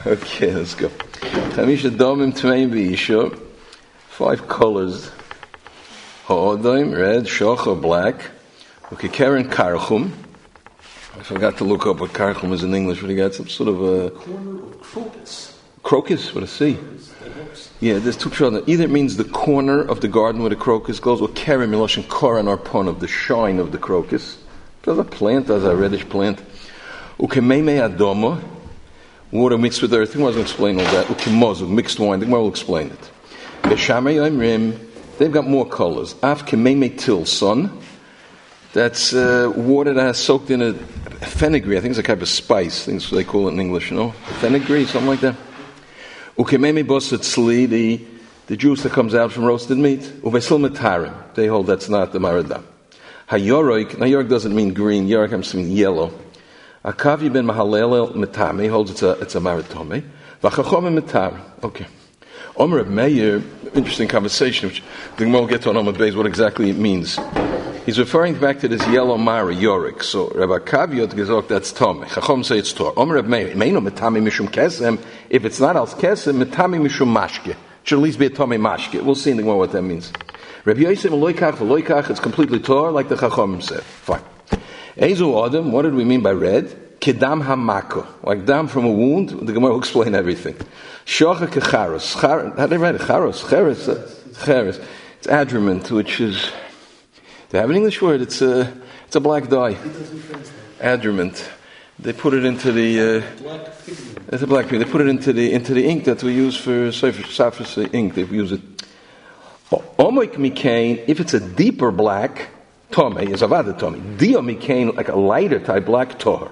Okay, let's go. Chamisha domim tmeim v'isha. 5 colors. Ha'odim, red, shocha, black. Okay, Karen karchum. I forgot to look up what karchum is in English, but he got some sort of a... corner of crocus. Crocus? What I see? Yeah, there's 2 children. Either it means the corner of the garden where the crocus goes, or Karen miloshin koran arpon, of the shine of the crocus. There's a plant, there's a reddish plant. Ukemeime adoma, water mixed with earth. I wasn't explain all that. Ukemozug, mixed wine. I think we'll explain it. Beshamei Imrim, they've got more colors. Af kemeime til, sun. That's water that has soaked in a fenugreek. I think it's a type of spice. I think that's what they call it in English, Fenugreek, something like that. Ukememe bosset sli, the juice that comes out from roasted meat. Uvesil metarim, they hold that's not the maradam. Hayoroik, now york doesn't mean green, york means yellow. Akavi ben mahalel metame holds it's a maratome. Vachachom metarim, okay. Omer Meir, interesting conversation, which the Gemara will get to on Omer Beis, what exactly it means. He's referring back to this yellow mara, yorik. So Rabbi Kaviot gezok, that's tome. Chachom say it's tor. Omer Meir, meino metame mishum kesem. If it's not als kesem, metame mishum mashke. Should at least be a tome mashke. We'll see in the Gemara what that means. Rabbi Yosef loikach, it's completely tor, like the Chachom said. Fine. Ezu Adam, what did we mean by red? Kedam hamako, like dam from a wound. The Gemara will explain everything. Shocha kecharos. How do they write it? Charos. Cheres. It's adramant, which is... They have an English word. It's a black dye. Adramant. They put it into the. It's a black pigment. They put it into the ink that we use for Safra ink. They use it. Omoik mikain. If it's a deeper black, tome is avada tome. Dio mikain, like a lighter type black, tor.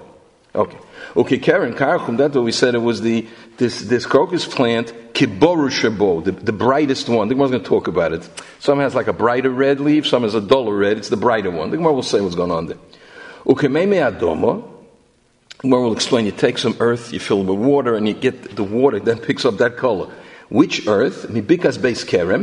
Okay. Karen karchum. That's what we said. It was this crocus plant. Kiboru shabo, the brightest one. The Gemara's going to talk about it. Some has like a brighter red leaf, some has a duller red. It's the brighter one. The Gemara will say what's going on there. Ukememe adomo. The Gemara will explain. You take some earth, you fill it with water, and you get the water that picks up that color. Which earth? Mibikas beis kerem.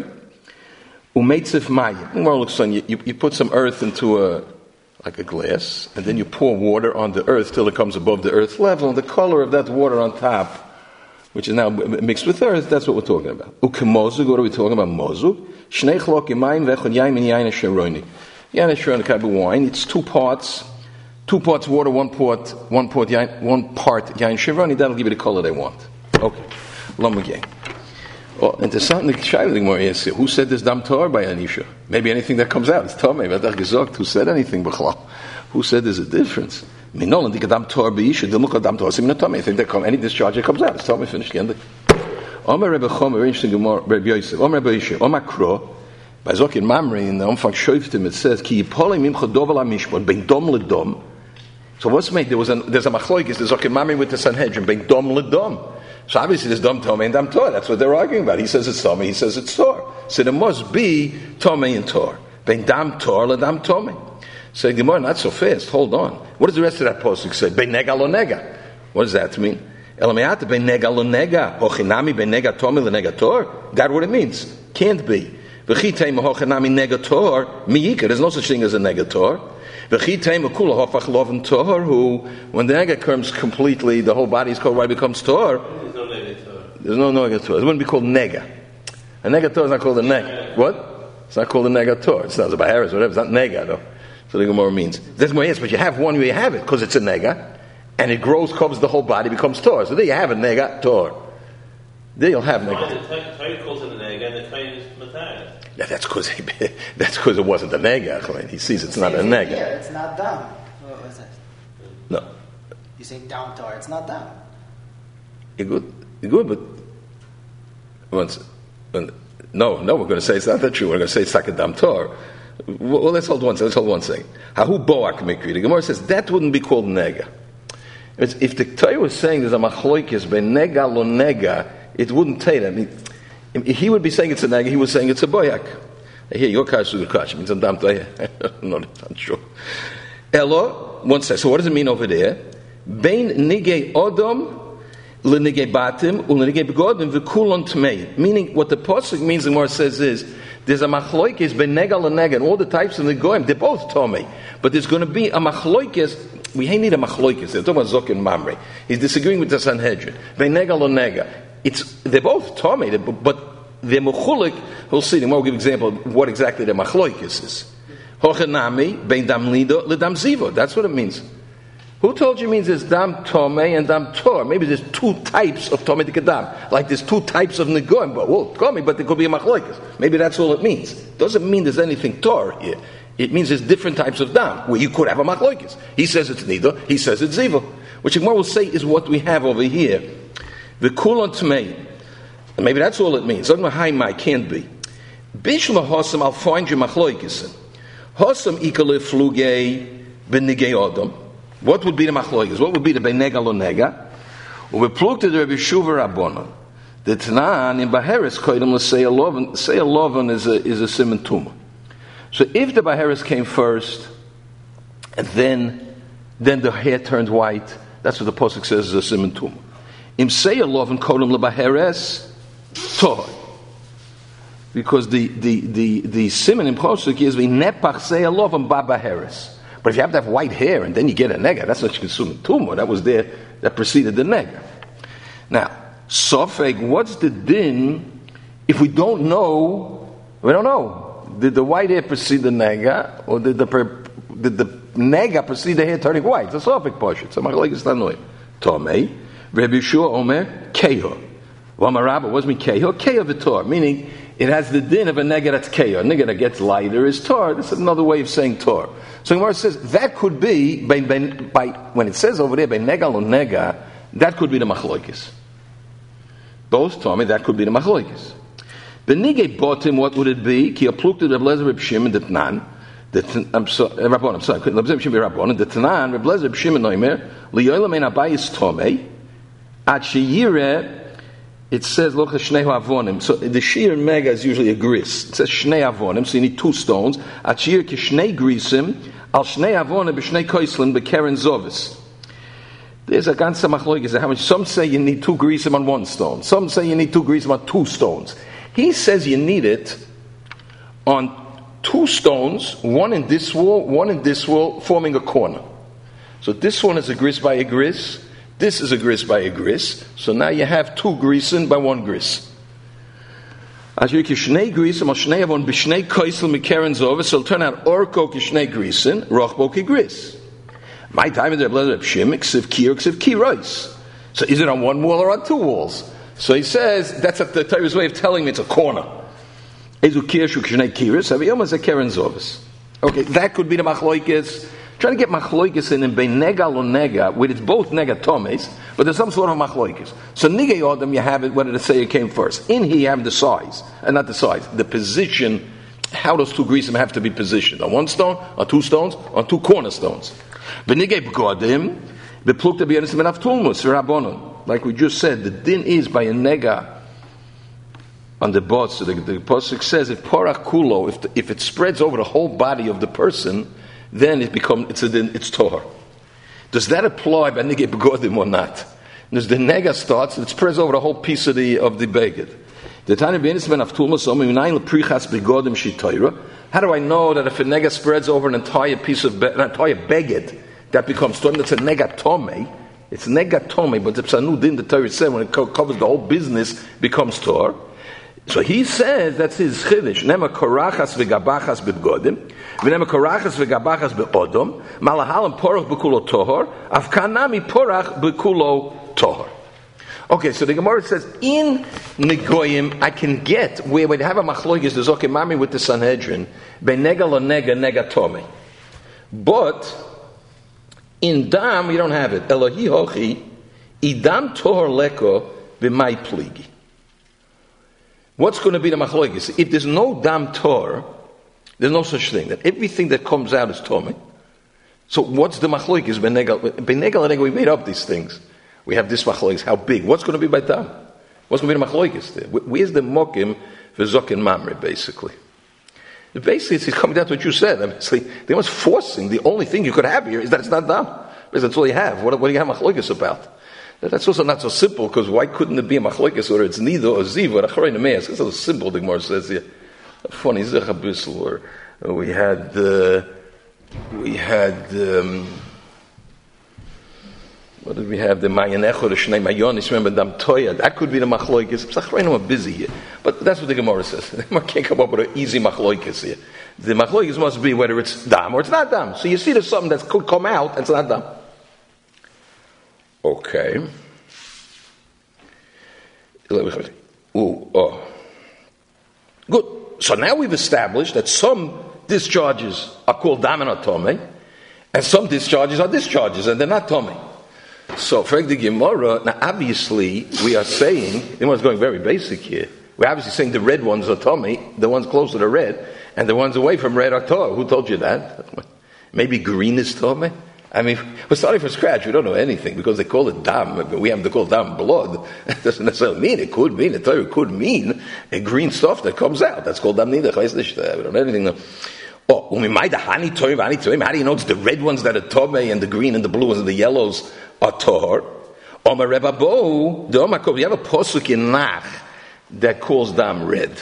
Umeitzif mayim. The Gemara will explain. You put some earth into a glass, and then you pour water on the earth till it comes above the earth level, and the color of that water on top, which is now mixed with earth, that's what we're talking about. Ukemozug, what are we talking about? Mozug. Shnei chlok imayim vechon yaim and yain asheroni. Yain asheroni, a type of wine. It's 2 parts. 2 parts water, 1 part yain, 1 part yain asheroni. That'll give you the color they want. Okay. Lamagay. Well, interesting. The Shaila Gemara is who said this dam tor by Anisha? Maybe anything that comes out. It's Tomei. Who said anything? Who said there's a difference? I think that any discharge that comes out, it's Tomei finished. Omer Rebbe Chomer, interesting Gemara, Rebbe Yosef. Omer Rebbe Yosef. Omer Kro. By Zok in Mamre, in the Umfang Shoiftim, it says, Ki yipolim imcha dovel ha-mishpon, ben dom ledom. So what's made? There's a machloikis, the Zok in Mamre with the Sanhedrin, ben dom ledom. So obviously there's dom Tomei and dam Tor. That's what they're arguing about. He says it's Tomei, he says it's Tor. So there must be Tomei and Tor. Ben dam Tor le dam Tomei. So Gemara, not so fast. Hold on. What does the rest of that pasuk say? Ben nega lo nega. What does that mean? Elameata ben nega lo nega. Hochinami ben nega Tomei le nega Tor. That's what it means. Can't be. V'chitei hochinami nega Tor miyika. There's no such thing as a nega Tor. V'chitei kula hofach loven Tor. Who, when the nega comes completely, the whole body is called why it becomes Tor. There's no nega Tor. It wouldn't be called nega. A nega Tor is not called a nega. What? It's not called a nega Tor. It's not a baharis or whatever. It's not nega though. So the Gemara means. That's more yes, but you have one where you have it because it's a nega, and it grows, covers the whole body, becomes Tor. So there you have a nega Tor. There you'll have nega. The Torah calls it a nega, and the Torah is matayas. Yeah, that's because it wasn't a nega. I mean, he sees it's not a nega. Yeah, it's not down. What is that? No. You say down Tor, it's not down. You're good, but no, we're going to say it's not that true. We're going to say it's like a dam Tor. Well, let's hold one second. Hahu boak mikri. The Gemara says that wouldn't be called nega. If the Torah was saying there's a machloikis ben nega lo nega, it wouldn't take that. I mean, he would be saying it's a nega. He was saying it's a boyak. Here, your kash is kash. It means a dam Torah. No, that's not true. Elo, one says. So what does it mean over there? Bein nigei odom. Meaning what the pasuk means and what it says is there's a machloikis ben nega lenega and all the types of the goyim, they're both tomei, but there's going to be a machloikis we need a machloikis. They're talking about Zok and Mamre. He's disagreeing with the Sanhedrin. Nega lo nega. They're both Tomei, but they're mechulik. We'll see. Then we'll give an example of what exactly the machloikis is. Hochenami bein dam lido ledam zivo. That's what it means. Who told you it means there's dam tomei and dam tor? Maybe there's two types of tomei kedam. Like there's two types of negoim. But there could be a machloikis. Maybe that's all it means. Doesn't mean there's anything tor here. It means there's different types of dam where you could have a machloikis. He says it's nido. He says it's zivo. Which Gemara will say is what we have over here. The kulon tomei. Maybe that's all it means. Haimai can't be. Bishla hosam, I'll find you machloikis. Hosam ikale fluge benigei adam. What would be the machloikis? What would be the benega lo nega? Uveplukte the Rebbe Shuva Rabbanon. The Tanan in Baheres koydem l'sei alovan. Sei alovan is a siman tuma. So if the Baheres came first, and then the hair turned white, that's what the pasuk says is a siman tuma. Im sei alovan koydem l'Baheres tor. Because the siman in pasuk is v'nepach sei alovan ba Baheres. But if you have to have white hair and then you get a nega, that's not consuming tumor. That was there, that preceded the nega. Now, Sofeg, what's the din if we don't know? We don't know. Did the white hair precede the nega, or did the nega precede the hair turning white? It's a Sofeg portion. So machlokes tanoi. Tomei, Rabbi Yeshua Omer Keho. Wamarabba was me Keho v'tor, meaning it has the din of a nega that's keho. A nega that gets lighter is tor. This is another way of saying tor. So Gemara says that could be by when it says over there by nega lo nega, that could be the machloikis. Both told me that could be the machloikis. The nige bottom, what would it be? Ki aplukte Reb Lezer Reb Shimon the Tanan. I'm sorry. Reb Lezer Shimon Rabbanon. The Tanan Reb Lezer Reb Shimon noimer liyolam ein abayis tomei at sheyire. It says loch shnei avonim. So the shir in mega is usually a gris. It says shnei avonim, so you need two stones. At shir ki shnei grisim al shnei avonim b'shnei koislim b'keren zovis. There's a ganze machlokes. How much? Some say you need two grisim on one stone. Some say you need two grisim on two stones. He says you need it on two stones, one in this wall, forming a corner. So this one is a gris by a gris. This is a gris by a gris. So now you have two grisin by one gris. So it'll turn out orko kishnei grisin, rochbo ki gris. My time is Reb Shim, ksiv kirois. So is it on one wall or on two walls? So he says, that's the Torah's way of telling me it's a corner. Okay, that could be the machloikis. Trying to get machloikis in bein nega lo nega, where it's both nega tomes, but there's some sort of machloikis. So nigei adam, you have it, whether the say it came first. In here you have the size, and not the size, the position, how those two grisim have to be positioned. On one stone, on two stones, on two cornerstones. Benigei b'godim, beplukta b'yonis ben avtulmus, rabbonon. Like we just said, the din is by a nega on the bot. So the pasuk says, if porach kulo, if it spreads over the whole body of the person, then it's Torah. Does that apply by nigei begodim or not? As the nega starts, it spreads over the whole piece of the beged. The Tanya b'yinis ben avtulmas ominayin leprichas begodim shitoira. How do I know that if a nega spreads over an entire piece of an entire beged, that becomes Torah? That's a nega tomei. It's nega tomei, but the psanu din the Torah said when it covers the whole business becomes Torah. So he says that's his chiddush. Nema korachas v'gabachas begodim, v'nema korachas v'gabachas beodom. Malahalam porach bekulo tohor, afkanami porach bekulo tohor. Okay, so the Gemara says in negoyim I can get where we have a machloikis the zokimami with the Sanhedrin be nega lo nega tome, but in dam you don't have it. Elohi hochi idam tohor leko b'may pligi. What's going to be the machloikis? If there's no dam tor, there's no such thing. That everything that comes out is tomei. So what's the machloikis? Benegel, we made up these things. We have this machloikis. How big? What's going to be by dam? What's going to be the machloikis there? Where's the mokim for zok and mamre? Basically, it's coming down to what you said. I mean, they was forcing. The only thing you could have here is that it's not dam. Because that's all you have. What do you have machloikis about? That's also not so simple, because why couldn't it be a machlokes, or it's nido or ziv or acharei nemeas? It's so simple, the Gemara says here. Funny, or we had What did we have? The Mayan Echo, the Shnei Mayonis, remember Dam Toya. That could be the Machloikis. Psachreinu are busy here. But that's what the Gemara says. The Gemara can't come up with an easy Machloikis here. The Machloikis must be whether it's Dam or it's not Dam. So you see there's something that could come out and it's not Dam. Okay. Good. So now we've established that some discharges are called Dam and Tome, and some discharges are discharges, and they're not Tome. So, for the Gemara, now obviously we are saying, the one's going very basic here. We're obviously saying the red ones are Tome, the ones closer to red, and the ones away from red are Torah. Who told you that? Maybe green is Tome? I mean, we're starting from scratch. We don't know anything because they call it Dam. We have to call Dam blood. It doesn't necessarily mean it. Could mean it. It could mean a green stuff that comes out. That's called Dam Nidach. We don't know anything. How do you know it's the red ones that are Tomei and the green and the blue ones and the yellows are Tor? You have a posuk in Nach that calls Dam red.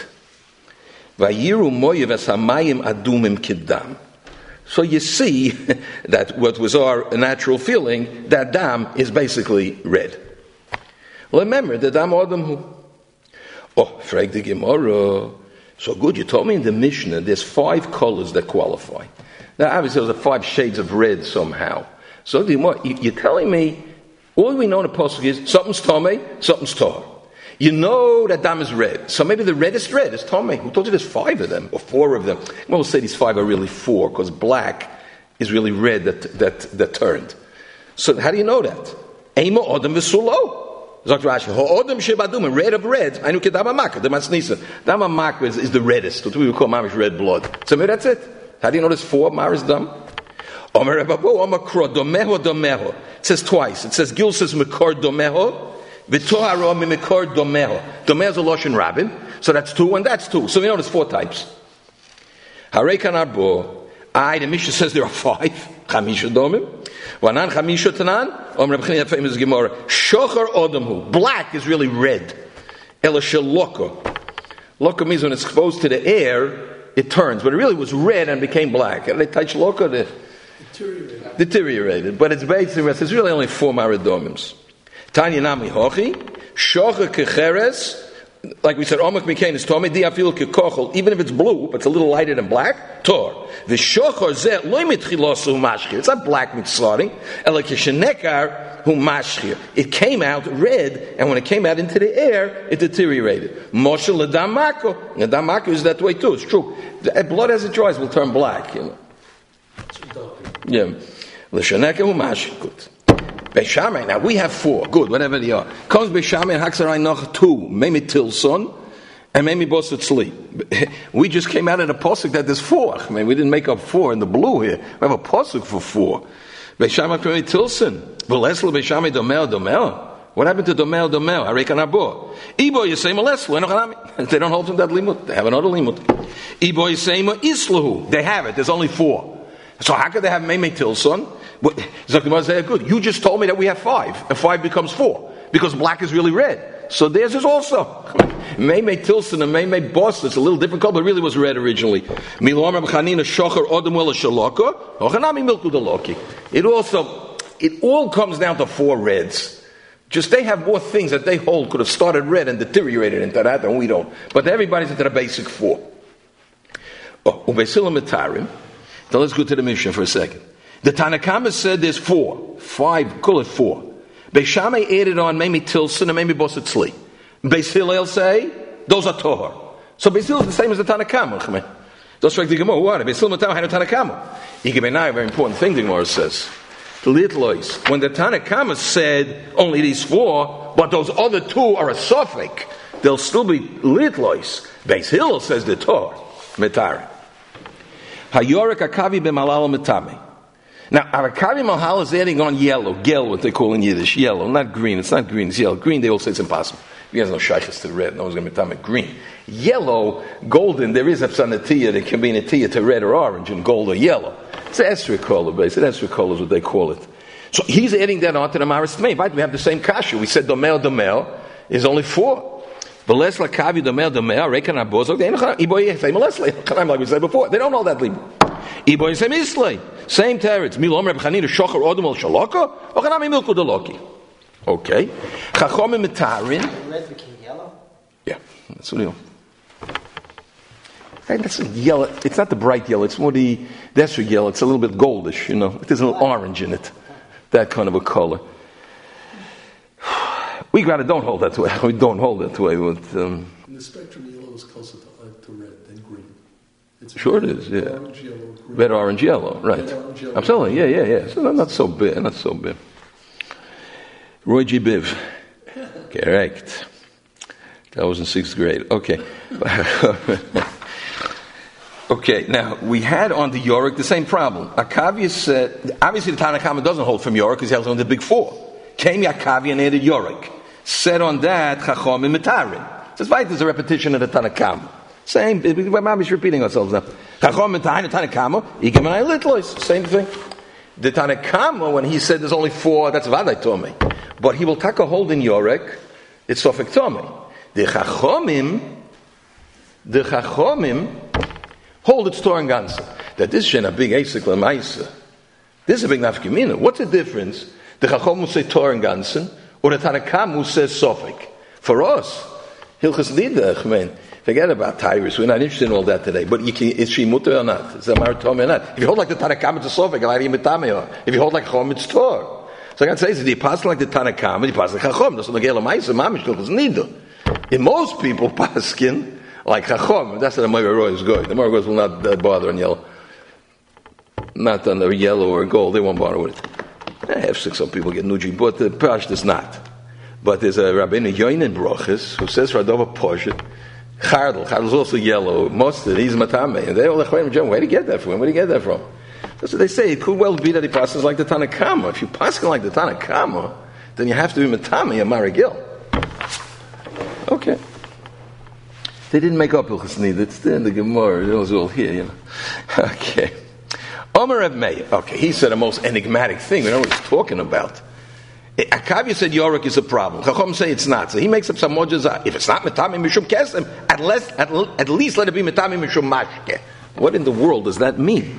So you see that what was our natural feeling, that Dam is basically red. Remember, the Dam Adam who? Frag the Gemara. So good, you told me in the Mishnah there's 5 colors that qualify. Now obviously there's 5 shades of red somehow. So you're telling me, all we know in the Pasuk is something's Tomei, something's Tor. You know that Dam is red. So maybe the reddest red is Tomei. Who told you there's 5 of them, or 4 of them? We'll say these 5 are really 4, because black is really red that turned. So how do you know that? Eima Odom V'Sulo. Zok Rashi, Ha'odom Shebadum, red of reds. I know Kedama Makra, the Masnisa. Dama Makra is the reddest, what we would call Mamish red blood. So maybe that's it. How do you know there's 4 Maris Dam? Omer Rebabu, Omer Kro, Domeho, Domeho. It says twice. It says, Gil says Mekor Domeho, V'toharo Mimekor Domeho. Domeho is a Loshen Rabbin, so that's 2 and that's 2. So we know there's 4 types. Harekan Arbo, the Mishnah says there are 5. Chamisha Domim. Wanan Chamisha Tanan, Omer Rebchini, famous Gemara. Shochar Odamhu. Black is really red. Ela Shaloko. Loko means when it's exposed to the air, it turns. But it really was red and became black. And they touch Loko, deteriorated. But it's basically, it's really only 4 Maridomims. Tanya Nami Hochi, Shocha Kecheres, like we said, Omak Mikain is Tomei, Diafil Kekochel, even if it's blue, but it's a little lighter than black, Tor. The Shochar Zeh, Loimit Chilosu Mashchir, it's not black mitzvahing, Elekishenekar Hu Mashchir. It came out red, and when it came out into the air, it deteriorated. Moshe Ladam Mako, Ladam Mako is that way too, it's true. Blood as it dries will turn black, you know. Yeah. L'shenekar Hu Mashchir, good. Beishamai, now we have 4, good, whatever they are. Comes Beishamai and Haksarai Noch 2, Memi Tilson, and Memi Boset Sli. We just came out in a posuk that there's 4. I mean, we didn't make up 4 in the blue here. We have a posuk for 4. Beishamai Memi Tilson. V'lesla Beishamai Domel. What happened to Domel? Harekan Abo. Ibo Yisema Lesla. They don't hold from that limut. They have another limut. Ibo Yisema Islahu. They have it. There's only 4. So how could they have Memi Tilson? Good. You just told me that we have 5, and 5 becomes 4 because black is really red. So theirs is also Meimei Tilson and Meimei Boss. It's a little different color, but really was red originally. It all comes down to 4 reds. Just they have more things that they hold could have started red and deteriorated into that, and we don't. But everybody's into the basic 4. Now let's go to the Mishnah for a second. The Tanakama said there's 4. 5, call it 4. Beishamai added on Memi Tilson and Memi Boset Sli. Beis Hillel say, those are Tohar. So Beis Hillel is the same as the Tanakama. Those are the Gemara. What? Beis Hillel had a Tanakama. Yigabenai, a very important thing the Gemara says. Litlois. When the Tanakama said only these 4, but those other 2 are a suffix, they'll still be Litlois. Beis Hillel says the Tohar. Metari. Hayorek Akavi b'malal metame. Now, Arakavi Mahal is adding on yellow, gel, what they call in Yiddish, yellow, not green. It's not green, it's yellow. Green, they all say it's impossible. You guys know shaykhs to red, no one's going to be talking about green. Yellow, golden, there is a psanatiyah that can be an atiyah to red or orange, and gold or yellow. It's an esrei color, basically. Esrei color is what they call it. So he's adding that on to the Maris Tmei. Right? We have the same kasha. We said Domel is only 4. But less like Kavi Domel, Rekan Abozog, like we said before. They don't know that libra. Iboy Sem Islay. Same teretz. Milom Reb Chanina shocher odom al shalaka, or chanami milku deloki. Okay. Chachomim mitarin. Red became yellow. Yeah, that's what you. Hey, that's a yellow. It's not the bright yellow. It's more the desert yellow. It's a little bit goldish. There's a little orange in it. That kind of a color. We don't hold that way. We don't hold that way. But, in the spectrum, yellow is closer to red than green. It's sure it is, yeah. Orange, yellow, green. Red, orange, yellow, right. Red, orange, yellow. Absolutely, yeah. So not so big, Roy G. Biv. Correct. That was in 6th grade. Okay. Okay, now, we had on the Yorick the same problem. Akavia said, obviously the Tanna Kama doesn't hold from Yorick because he holds on the big 4. Came Akavia and added Yorick. Said on that, Chachomim Mitarin. Says, right, there's a repetition of the Tanna Kama. Same, we're repeating ourselves now. Chachomim Mitarin, the Tanna Kama, Igam and Litlois, same thing. The Tanna Kama, when he said there's only 4, that's Vadai Tomei. But he will take a hold in Yorick, it's Sofek Tomei. The Chachomim, hold its Torah and Gansa. That this is a big Eisik Lamaisa. This is a big Nafkimina. What's the difference? The Chachom will say Torah and Gansen, or the Tanakam who says Sofik. For us, Hilchas Lidach, man, forget about Tyrus. We're not interested in all that today. But is she mutter or not? Is it Maritome or not? If you hold like the Tanakam, it's a Sofik. If you hold like Chachom, it's Torah. So I can say, the apostle like the Tanakam, and the apostle like Chachom. That's what the Gela Maisa, Mamish, Hilchas Nida. In most people, Paskin, like Chachom, that's what the Moira Roy is good. The Moira Roys will not bother on yellow. Not on the yellow or gold, they won't bother with it. I have 6 some people get nuji, but the Pash does not. But there's a Rabbeinu Yoinen Brochus who says Radova Poshet, Chardal is also yellow, mustard, he's Matame. And they all where do you get that from? Where do you get that from? That's what they say. It could well be that he passes like the Tanakama. If you pass like the Tanakama, then you have to be Matame and Marigil. Okay. They didn't make up Hilchas Nida. It's there in the Gemara. It was all here, Okay. Omer Reb Meir. Okay, he said the most enigmatic thing. We don't know what he's talking about. Akavia said Yorick is a problem. Chacham say it's not. So he makes up some mojazah. If it's not Metami Mishum Kesem, at least let it be Metami Mishum Mashke. What in the world does that mean?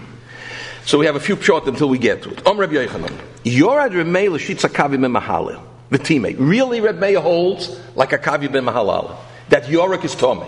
So we have a few short until we get to it. Omer Reb Yochanan. Yorad Reb Meir l'shitz Akavia ben Mahalel. The teammate. Really Reb Meir holds like Akavia ben Mahalel. That Yorick is Tomei.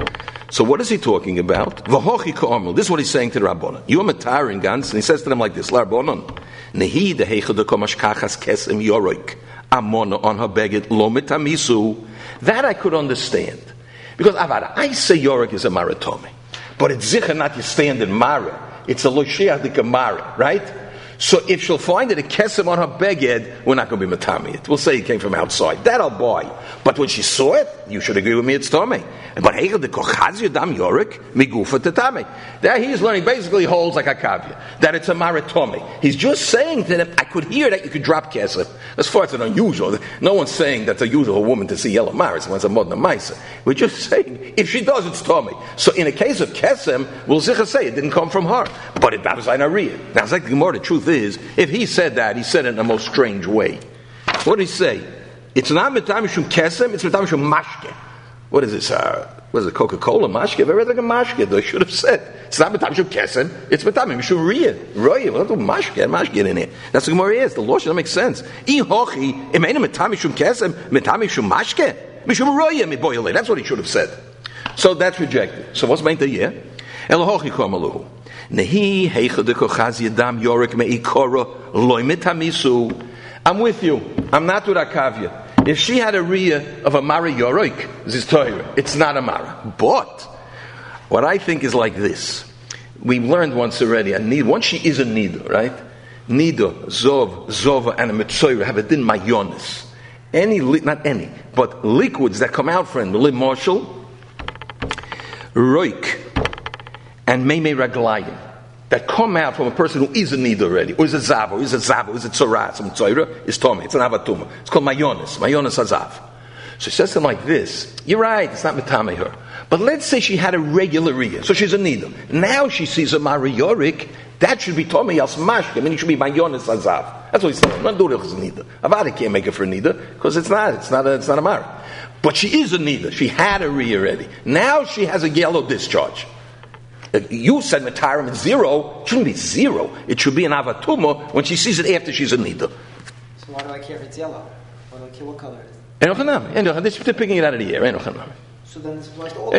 So what is he talking about? V'hochi ka'amel. This is what he's saying to the Rabbanon. You are matar in Gans, and he says to them like this: Rabbanon, nehi deheicha dekomash kachas kesem yoroik amona on her beged lo mitamisu. That I could understand, because avada I say yoroik is a maratome, but it's zicha not your standard mara. It's a losheach dikamara, right? So if she'll find that a kesem on her beged, we're not going to be matami it. We'll say it came from outside. That I'll buy. But when she saw it, you should agree with me, it's tome. But heichel de kochaz yodam yorik migufa tetame. There he is learning, basically holds like a kavya, that it's a maratome. He's just saying to them, I could hear that you could drop kesem. As far as it's unusual, no one's saying that's a usual woman to see yellow maris. One's a modna maisa. We're just saying, if she does, it's tome. So in a case of kesem, we'll zicha say it didn't come from her. But it was an ariyah. Now, it's like the Gemara, the truth is, if he said that, he said it in a most strange way. What did he say? It's not metamishum kesem, it's metamishum mashke. What is this? What is it, Coca-Cola mashke? Very like a mashke, they should have said. It's not metamishum kesem, it's metamishum riyah. Royah, what do mashke in here? That's what the Gemara is. The law should make sense. I hochi, imena metamishum kesem, metamishum mashke? Mishum royah mi boyale. That's what he should have said. So that's rejected. So what's meant to yeah? Elohochi komaluhu. Nehi heicha de kochaz yadam yorik meikora loy mitamisu. I'm with you. I'm not with Akavia. If she had a riyah of a mara yorik, it's not a mara. But what I think is like this. We learned once already. Once she is a nida, right? Nida, zov, zova, and a mitzoyra have a din mayonis. Not any, but liquids that come out from the lim marshal, roik, and meimei raglayim that come out from a person who is a nida already, or is a zav, or is a tzorah, some tzoyra, is tome. It's an avatuma. It's called mayonis hazav. So he says to him like this: you're right, it's not metame her. But let's say she had a regular riyah, so she's a nida. Now she sees a mariyorik, that should be tome yas mashke. I mean, it should be mayonis hazav. That's what he's saying. Not do it as a nida. Avada can't make it for a nida because it's not a mara. But she is a nida. She had a riyah already. Now she has a yellow discharge. You said Matarim is 0. It shouldn't be 0. It should be an Avatuma when she sees it after she's a Nida. So why do I care if it's yellow? Why do I care what color it is? They're picking it out of the air. So then this applies to all.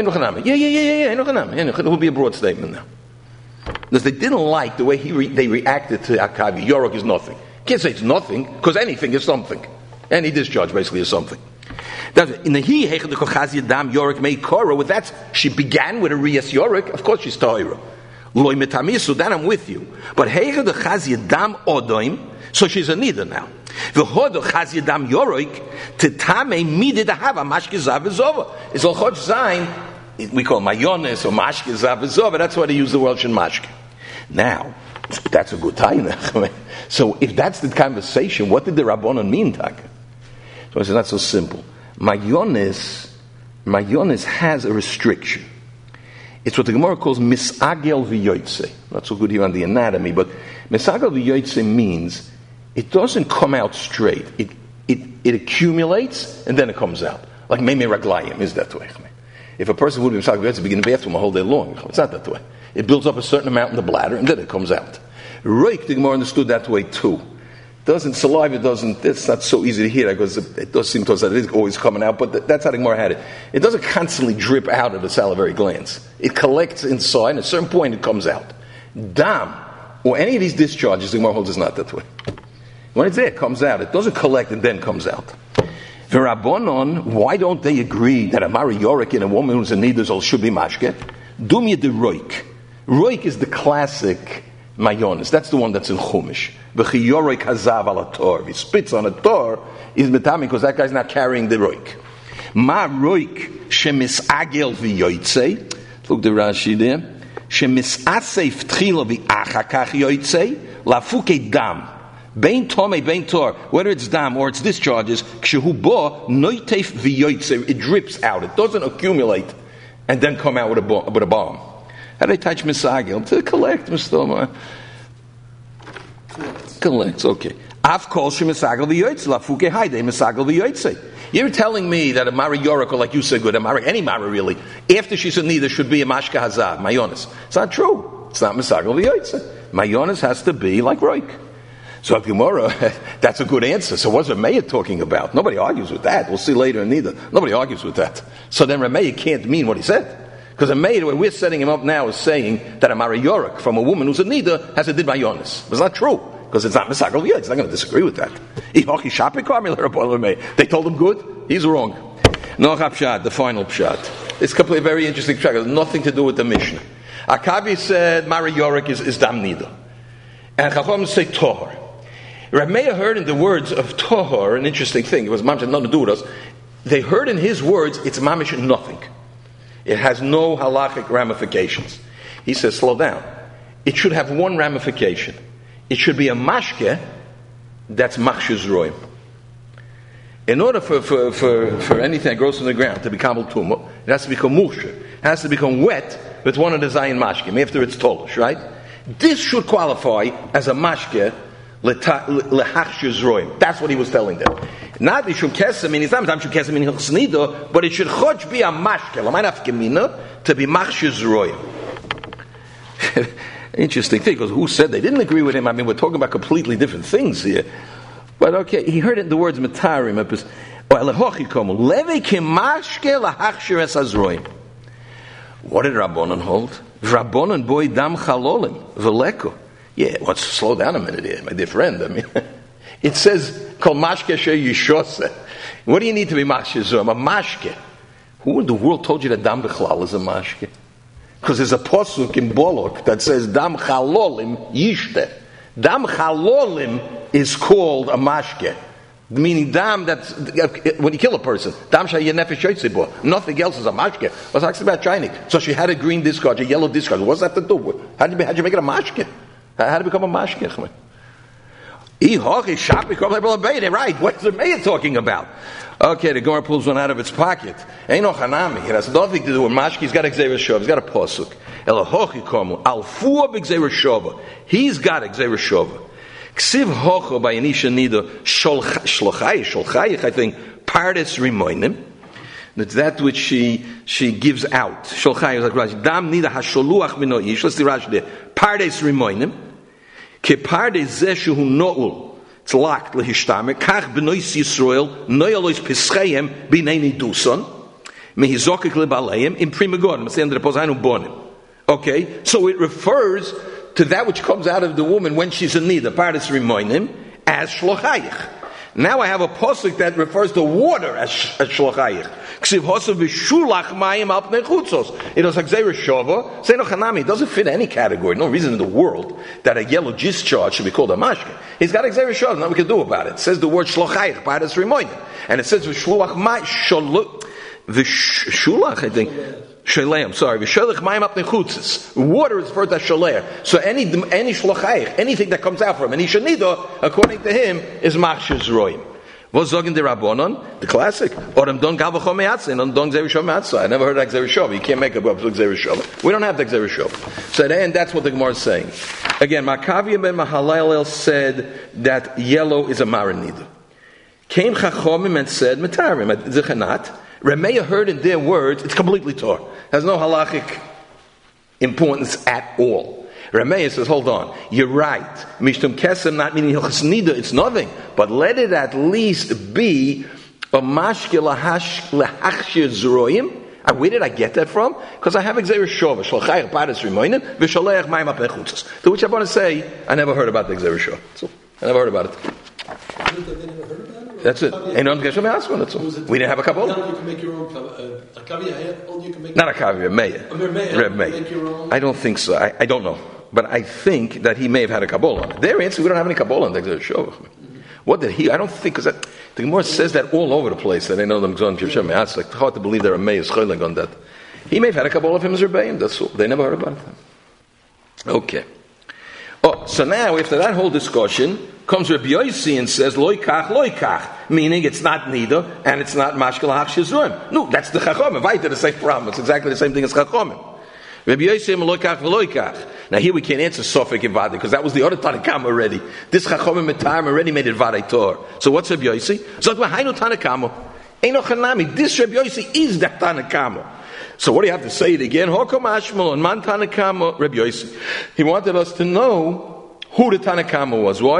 It will be a broad statement now. Because they didn't like the way they reacted to Akavi. Yorok is nothing. Can't say it's nothing, because anything is something. Any discharge basically is something. In the Yorok made Korah, with that, she began with a Riyas Yorok, of course she's Tahira. Loi metamisu, then I'm with you. But Heicha the Chaziyadam Odoim, so she's a Nida now. V'hodo Chaziyadam Yorok, Titame Midi Dahava, Mashke Zav Zova. It's Al Chod Zayin, we call Mayones or Mashke Zav Zova, that's why they use the Welsh in Mashke. Now, that's a good time. So if that's the conversation, what did the Rabbanon mean, Taka? So it's not so simple. Mayones has a restriction. It's what the Gemara calls misagel v'yoytze. Not so good here on the anatomy, but misagel v'yoytze means it doesn't come out straight. It accumulates and then it comes out. Like meme raglayim is that way. If a person would be misagel v'yoytze, begin in the bathroom a whole day long. It's not that way. It builds up a certain amount in the bladder and then it comes out. Roik, the Gemara understood that way too. It's not so easy to hear because it does seem to us that it is always coming out, but that's how the Gemara had it. It doesn't constantly drip out of the salivary glands. It collects inside, and at a certain point it comes out. Dam, or any of these discharges, the Gemara holds is not that way. When it's there, it comes out. It doesn't collect and then comes out. For Rabbanon, why don't they agree that a Mari Yorik in a woman who's a Nidazol should be Mashke? Dumya de Roik. Roik is the classic Mayonis. That's the one that's in Chumash. V'chi yorek hazav ala tor. If he spits on a tor, he's metami because that guy's not carrying the roik. Ma roik shemisagel v'yoytzei. Look the Rashi there. Shemisasei v'tchila v'achakach yoytzei lafuke dam. Bein tomei bein tor. Whether it's dam or it's discharges, kshehu bo noiteif v'yoytzei. It drips out. It doesn't accumulate and then come out with a bomb. How do they touch misagel? To collect, Mr. Collects, okay. You're telling me that a Mari Yorik, or like you said, good, any Mari really, after she's a Nida, should be a Mashka Hazav, Mayonis. It's not true. It's not Misagel V'yoytze. Mayonis has to be like Roik. So Gemara, that's a good answer. So what's Rameya talking about? Nobody argues with that. We'll see later in Nida. Nobody argues with that. So then Rameya can't mean what he said. Because a maid, when we're setting him up now, is saying that a Mari Yorik from a woman who's a Nida has a Did Mayonis. It's not true. Because it's not Misagel V'yoytze. It's not going to disagree with that. They told him good. He's wrong. Noch Pshat, the final Pshat. It's a very interesting Pshat. It has nothing to do with the Mishnah. Akabi said Mari Yorik is Dam Nida. And Chacham say Tohar. Rav Meir heard in the words of Tohar an interesting thing. It was Mamish nothing to do with us. They heard in his words, it's Mamish nothing. It has no halachic ramifications. He says, slow down. It should have one ramification. It should be a mashke that's machshuz roim. In order for anything that grows from the ground to become tumah, it has to become mulsha. It has to become wet with one of the zayin mashkim after it's tolish, right? This should qualify as a mashke lehachshuz roim. That's what he was telling them. Not the shum kesem in Islam, shum kesem in hilchsnido, but it should chodj be a mashke l'maynaf gemina to be machshuz roim. Interesting thing, because who said they didn't agree with him? I mean, we're talking about completely different things here. But okay, he heard it in the words matarim. What did Rabbanon hold? Rabbanon boy dam chalolim veleko. Yeah, let's slow down a minute here, my dear friend. I mean, it says kol mashke she yishose. What do you need to be mashke? A mashke. Who in the world told you that dam bechlal is a mashke? Because there's a posuk in Bolok that says dam chalolim yishte. Dam chalolim is called a mashke, meaning dam that's when you kill a person. Dam shayeh nefesh yotzei. Nothing else is a mashke. What's actually about China? So she had a green discharge, a yellow discharge. What's that to do with? How'd you make it a mashke? How to become a mashke? Right? What's the mayor talking about? Okay, the Gemara pulls one out of its pocket. Ain't no chanami. It has nothing to do with mashke. He's got a gzeira shova. He's got a posuk. Elahochi komu alfuah b'gzeira shova. He's got a gzeira shova. Ksiv hocho by Anisha Nida sholchayich. I think pardes rimoinim. It's that which she gives out. Sholchayich, like Rashi. Dam nida hasholuach mino ish. Let's see Rashi there. Pardes rimoinim. Ke pardes zeh shehu no'ul. It's locked lehishtamer. Kach benois Yisrael. Noyalois pischayim binei niduson. Mehizokik lebaleim. In prima godem. It's the end of the pozainu bonim. Okay? So it refers to that which comes out of the woman when she's in need. The pardes rimoinim as shlochayich. Now I have a posuk that refers to water as shlochayich. Ksiv hosav v'shulach mayim al pnei chutzos. It was like Zera Shova. Say no chanami. It doesn't fit any category. No reason in the world that a yellow discharge should be called a mashke. He's got Zera Shova. Nothing we can do about it. It says the word shlochayich, pardes rimoinim, and it says v'shulach mayim v'shulach. I think. Shaleim, sorry. V'sholach mayim apnei chutzos. Water is referred to as shaleir. So any shlochayich, anything that comes out from any shenida, according to him, is machshir roim. What's zogen the Rabbanon? The classic. Odem don galvachom me'atzin, on don gzeri shov me'atzah. I never heard of gzeri shov. You can't make up gzeri shov. We don't have the gzeri shov. So then that's what the Gemara is saying. Again, Makavia ben Mahalalel said that yellow is a maranida. Came Chachomim and said metarim zechanat. Remeya heard in their words, it's completely Torah. Has no halachic importance at all. Remeya says, hold on, you're right. Mishtum kesem, not meaning hilchas nida, it's nothing. But let it at least be a mashke lahachshir zroim. And where did I get that from? Because I have Gzeir Shova, Shalchayich Pardes Rimoinen, V'Shalech Mayim Apnei Chutzos. To which I want to say, I never heard about the Gzeir Shova. So, I never heard about it. That's it. Ain't on Geshem Asman, that's all. We didn't have a Kabbalah. You can make your own a kaviyah, you can make not a kaviyah, Meir. Reb Meir. I don't think so. I don't know. But I think that he may have had a Kabbalah. Their answer, we don't have any Kabbalah on the Gzeir Shova. What did he? I don't think, because the Gemara says that all over the place, that they know them Gzon Geshem Asman. It's like hard to believe there are Meir Schoiling on that. He may have had a Kabbalah of him as Rebbeim, that's all. They never heard about it. Okay. Oh, so now after that whole discussion, comes Rabbi Yossi and says, loikach, meaning it's not nida, and it's not mashkel ha'achshizrim. No, that's the chachomim. Right, they're the same problem. It's exactly the same thing as chachomim. Rabbi Yossi, loikach v'loikach. Now here we can't answer Sofik and Vada, because that was the other Tanakam already. This chachomim etarm already made it Vada Tor. So what's Rabbi Yossi? So hainu Tanakamo. Eino chanami. This Rabbi Yossi is that Tanakamo. So what do you have to say it again? Hokom Ashmol and Man Tanakamo Rabbi Yossi. He wanted us to know who the Tanakama was. Why?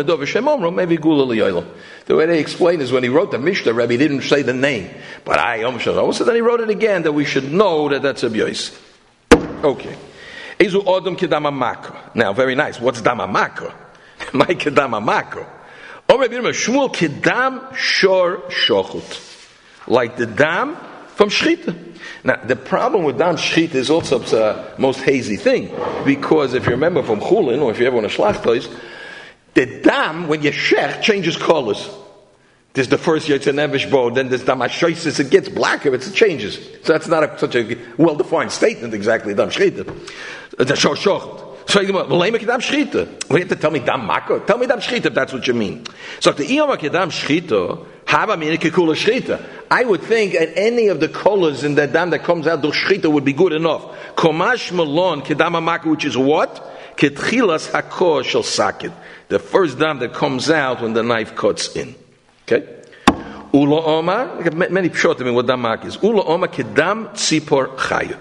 Maybe Gula Liyolam. The way they explain is when he wrote the Mishnah, Rabbi didn't say the name. But so then he wrote it again that we should know that that's Rabbi Yossi. Okay. Ezu Odom Kedama Mako. Now, very nice. What's Dama Mako? My Kedama Mako. Or Rabbi Shmuel Kedam Shor Shochut. Like the dam from Shchita. Now, the problem with dam shchita is also the most hazy thing, because if you remember from Chulin, or if you ever want to shlachtos, the dam, when you shech, changes colors. There's the first Yotze Nevesh Bo, then there's dam hashoisis, it gets blacker, it changes. So that's not such a well-defined statement exactly, dam shchita. The shor shochet. So you have to tell me dam mako. Tell me dam shchita if that's what you mean. So the iyama kedam shchita, haba mina kekula shchita. I would think that any of the colors in that dam that comes out durch shchita would be good enough. Komash malon kedam mako, which is what? Ketchilas hakor shel sakid. The first dam that comes out when the knife cuts in. Okay. Ula oma. Many pshotim in what dam mak is. Ula oma kedam tzipor chaya.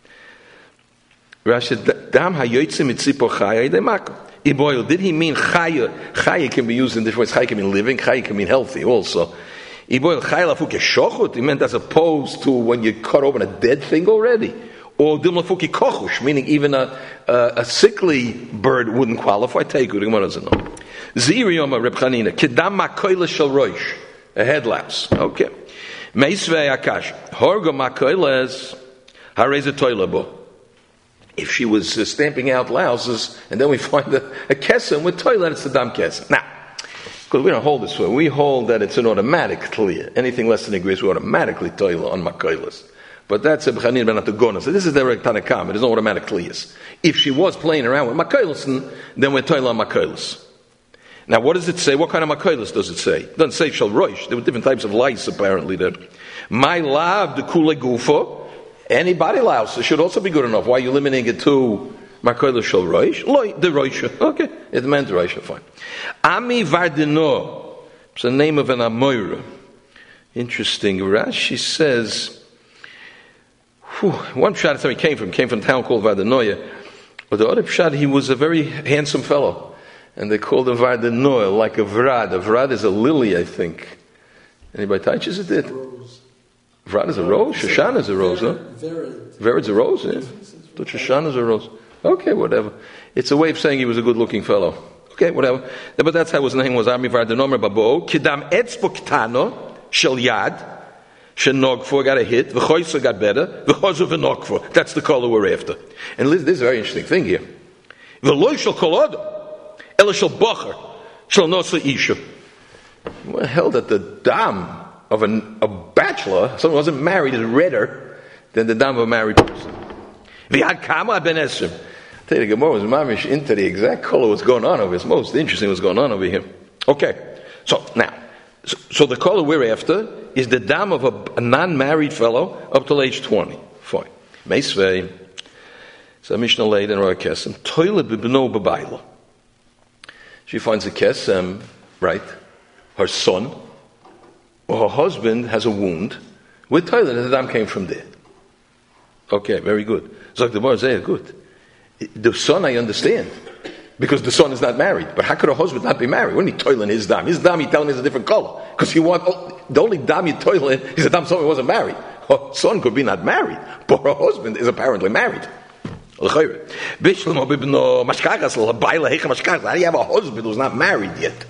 Rashi, dam hayoytze mitzipor chaya de mako. Iboil, did he mean chaya? Chaya can be used in different ways. Chaya can mean living. Chaya can mean healthy also. Iboil chaya lafuke shochut. It meant as opposed to when you cut open a dead thing already. Or dim lafuke kochush, meaning even a sickly bird wouldn't qualify. Take it. The Gemara doesn't know. Ziri yoma Reb Chanina kedam makoyle shel roish. A head lapse. Okay. Meisvei akash horgo makoyles hareze toilabo. If she was stamping out louses, and then we find a kesem with toilet, it's the dam kesem. Now, because we don't hold this way, we hold that it's an automatic tliya. Anything less than a gris, we automatically toilet on makoilas. But that's a b'chanin ben atagona. So this is the Tanakam. There's no automatic tliyas. If she was playing around with makoilas, then we're toilet on makoilas. Now, what does it say? What kind of makoilas does it say? It doesn't say shal roish. There were different types of lice apparently there. My love the kule gufo. Any body louse should also be good enough. Why are you limiting it to makoilas shal roish? Loi the roisha. Okay, it meant the roisha. Fine. Ami vardino. It's the name of an amoira. Interesting. Rashi says, one pshat is where he came from a town called Vardanoia. But the other pshat, he was a very handsome fellow. And they called him Vardanoia, like a vrad. A vrad is a lily, I think. Anybody touches it? Rose. Vrad is a rose? Shoshana is a rose, huh? Vered's a rose, yeah? But Shoshana is a rose. Okay, whatever. It's a way of saying he was a good-looking fellow. Okay, whatever. But that's how his name was. Ami Vardanomer Babo. Kidam etzbo ktano shel yad. Shenogfo got a hit. V'choyso got better. V'chozo v'nogfo. That's the color we're after. And this is a very interesting thing here. V'loy shel kol adam. Ela shel bocher. Shel nosa isha. Well, held that the dam of a bachelor, someone who wasn't married, is redder than the dam of a married person. V'yad kama ben esrim. Tell you, the Gemara was mamish into the exact color what's going on over here. It's most interesting what's going on over here. Okay, so now, so the color we're after is the dam of a non-married fellow up till age 20. Fine. Meisvei, so Mishnah laid in Roy Kesem, toilet b'bno b'bayla. She finds a Kesem, right? Her son, or her husband has a wound with toilet, and the dam came from there. Okay, very good. So the Gemara say, good. The son, I understand, because the son is not married. But how could a husband not be married? When he toiling his dam, you tell him is a different color, because the only dam you toiling is a dam someone wasn't married. Her son could be not married, but her husband is apparently married. How do you have a husband who's not married yet?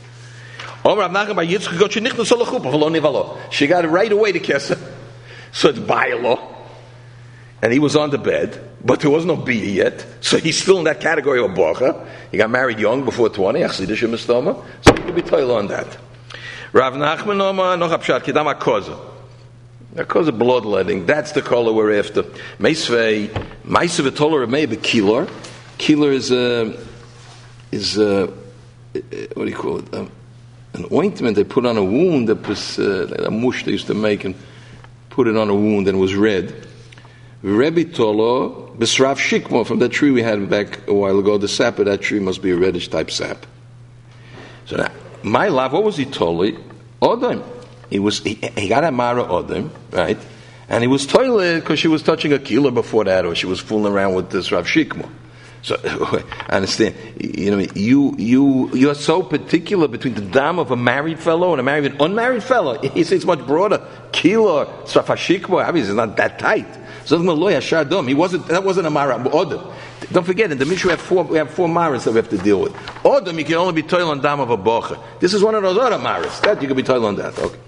She got it right away to Kesa. So it's Baila. And he was on the bed, but there was no bia yet, so he's still in that category of bocha. He got married young, before 20, so he could be toil on that. Rav Nachman Oma noch apshat kidam akoza. Akoza bloodletting, that's the color we're after. Meisvei v'toler mei b'kilor. Kilor is what do you call it? An ointment they put on a wound that was a mush they used to make and put it on a wound and it was red. Rebbe Tolo, Besrav Shikmo, from that tree we had back a while ago, the sap of that tree must be a reddish type sap. So now, my love, what was he told? Odom. He got a Mara Odom, right? And he was toilet because she was touching a kilo before that, or she was fooling around with this Rav Shikmo. So, I understand, you're so particular between the dam of a married fellow and an unmarried fellow. He says it's much broader. Kilo, Rav Shikmo, obviously it's not that tight. So that wasn't a Mara Odom. Don't forget, in the Mishnah we have four Maras that we have to deal with. Odom, you can only be toil on dam of a bocha. This is one of those other Maras. That you can be toil on that. Okay.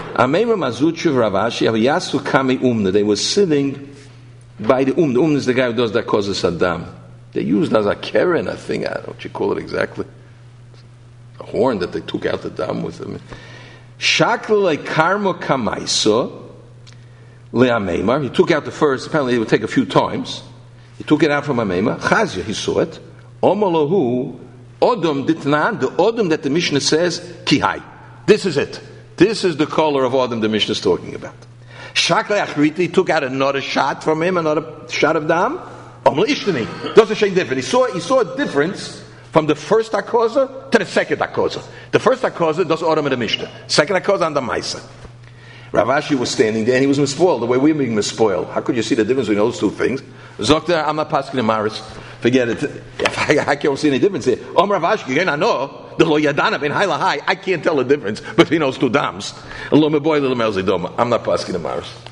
They were sitting by the The is the guy who does that causes Saddam. They used as a keren, a thing, I don't know what you call it exactly. A horn that they took out the dam with them. Shakla karmo kamaiso. He took out the first, apparently it would take a few times. He took it out from Ameima. Chazia, he saw it. Omalahu, Odom ditnan, the Odom that the Mishnah says, Kihai. This is it. This is the color of Odom the Mishnah is talking about. Shakla Achriti took out another shot from him, another shot of dam. Omla Ishtani. Doesn't say different. He saw a difference from the first Akoza to the second Akoza. The first Akoza does Odom in the Mishnah. Second Akoza on the Maisa. Rav Ashi was standing there and he was mispoiled the way we're being mispoiled. How could you see the difference between those two things? Zokta, I'm not pasking the Maris. Forget it. I can't see any difference here. Rav Ashi, again, I know the lo yadana ben high. I can't tell the difference between those two dams. I'm not pasking the Maris.